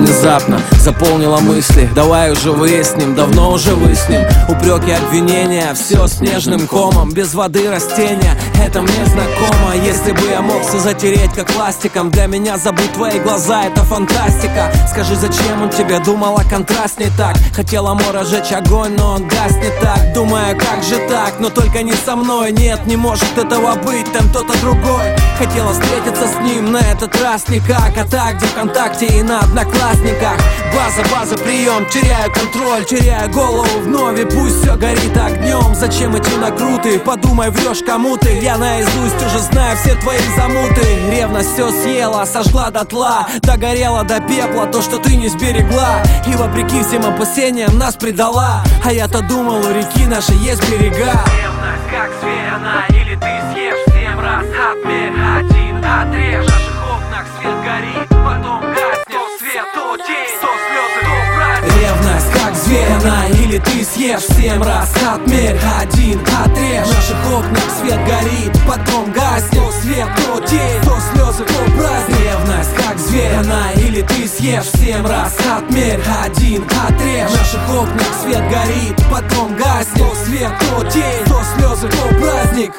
внезапно заполнила мысли. Давай уже выясним, давно уже выясним. Упреки, обвинения, все снежным комом. Без воды растения, это мне знакомо. Если бы я мог все затереть как пластиком, для меня забыть твои глаза, это фантастика. Скажи, зачем он тебе, думал о контрасте так. Хотела мора жечь огонь, но он гаснет так. Думаю, как же так, но только не со мной. Нет, не может этого быть, там кто-то другой. Хотела встретиться с ним, на этот раз никак. А так, где ВКонтакте и на Одноклассниках. База, прием, теряю контроль, теряю голову вновь, и пусть все горит огнем. Зачем идти на круты, подумай, врешь кому ты. Я наизусть уже знаю все твои замуты. Ревность все съела, сожгла дотла, догорела до пепла то, что ты не сберегла. И вопреки всем опасениям нас предала. А я-то думал, у реки нашей есть берега. Ревность как зверь она, или ты съешь 7 раз. Отмерь, один отрежь. В наших окнах свет горит, потом гаснет. То свет, то тень, то слезы, то праздник. Ревность как зверь она, или ты съешь 7 раз. Отмерь, один отрежь. В наших окнах свет горит, потом гаснет. То свет, то тень, то слезы, то праздник. Ревность как зверь она, или ты съешь 7 раз. Отмерь, один отрежь. В наших окнах свет горит, потом гаснет. То свет, то тень, то слезы, то праздник.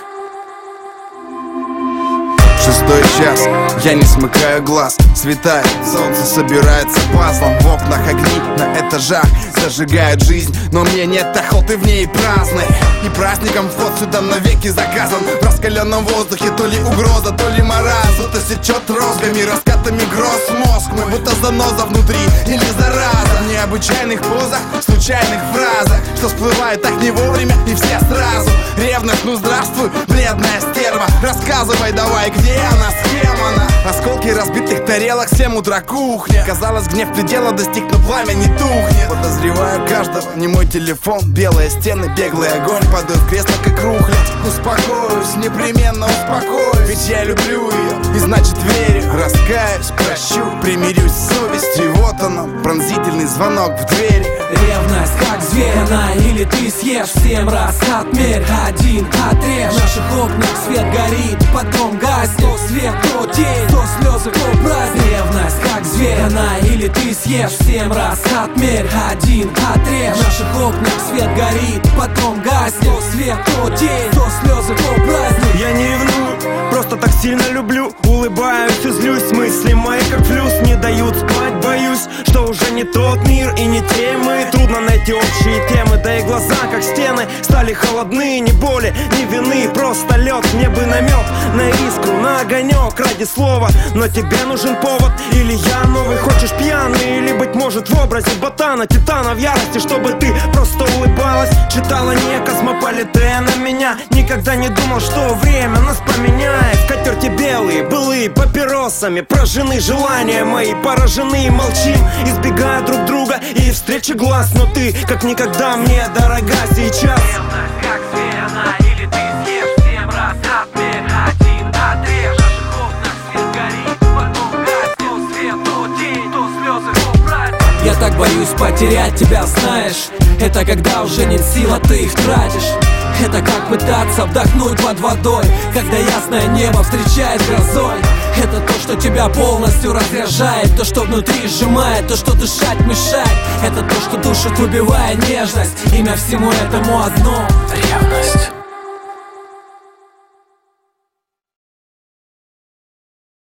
6 час, я не смыкаю глаз. Светает, солнце собирается пазлом. В окнах огни на этажах зажигают жизнь, но мне нет охоты в ней праздной. И праздником вход сюда навеки заказан. В раскаленном воздухе то ли угроза, то ли маразм. Будто сечет розгами, раскатами гроз мозг. Мы будто заноза внутри или зараза. В необычайных позах, случайных фразах, что всплывает так не вовремя и все сразу. Ревность, ну здравствуй, бледная стерва. Рассказывай давай, где она, с кем она? Осколки разбитых тарелок, 7 утра кухня. Казалось, гнев предела достиг, но пламя не тухнет. Подозреваю каждого, не мой телефон. Белые стены, беглый огонь, падаю в кресло, как рухлядь. Успокоюсь, непременно успокоюсь. Ведь я люблю ее, и значит верю. Раскаюсь, прощу, примирюсь с совестью. Вот он, пронзительный звонок в дверь. Ревность как зверь она, или ты съешь 7 раз. Отмерь, один отрежь. В наших окнах свет горит, потом гаснет. То свет, то тень, то слезы, то праздник. Ревность как зверь она, или ты съешь 7 раз. Отмерь, один отрежь. В наших окнах свет горит, потом гаснет. То свет, то тень, то слезы, то праздник. Я не ревную, просто так сильно люблю. Улыбаюсь и злюсь, мысли мои как флюс. Не дают спать, боюсь, что уже не тот мир и не те мы. Трудно найти общие темы, да и глаза как стены стали холодны, ни боли, ни вины, просто лед. Мне бы намек на искру, на огонек ради слова. Но тебе нужен повод, или я новый. Хочешь пьяный, или быть может в образе ботана, титана в ярости, чтобы ты просто улыбалась. Читала не Космополитена меня. Никогда не думал, что время нас поменяет. Скатерти белые, былые папиросами прожжены желания мои, поражены, молчим, избегая друг друга и встречи глаз. Но ты, как никогда, мне дорога сейчас. Ревность как зверь она, или ты съешь 7 раз. Отмерь, один отрежь. В наших окнах свет горит, потом гаснет. То свет, то тень, то слезы, то праздник. Я так боюсь потерять тебя, знаешь. Это когда уже нет сил, а ты их тратишь. Это как пытаться вдохнуть под водой, когда ясное небо встречает грозой. Это то, что тебя полностью разряжает, то, что внутри сжимает, то, что дышать мешает. Это то, что душит, убивая нежность. Имя всему этому одно — ревность.